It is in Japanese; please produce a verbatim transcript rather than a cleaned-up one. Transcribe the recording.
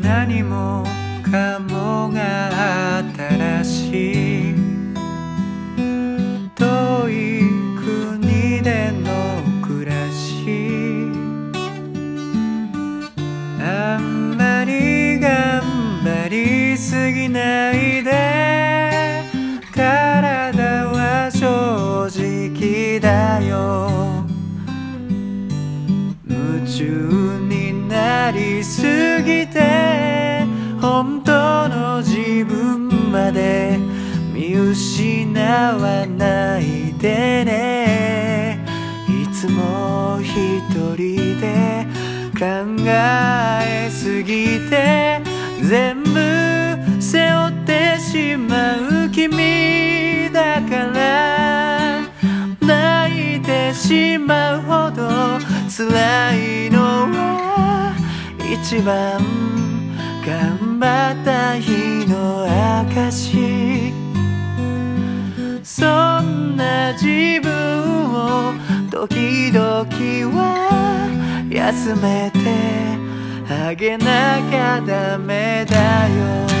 何もかもが新しい遠い国での暮らしあんまり頑張りすぎないで体は正直だよ夢中になりすぎて本当の自分まで見失わないでねいつも一人で考えすぎて全部背負ってしまう君だから泣いてしまうほど辛いのは一番頑張った日の証そんな自分を時々は休めてあげなきゃダメだよ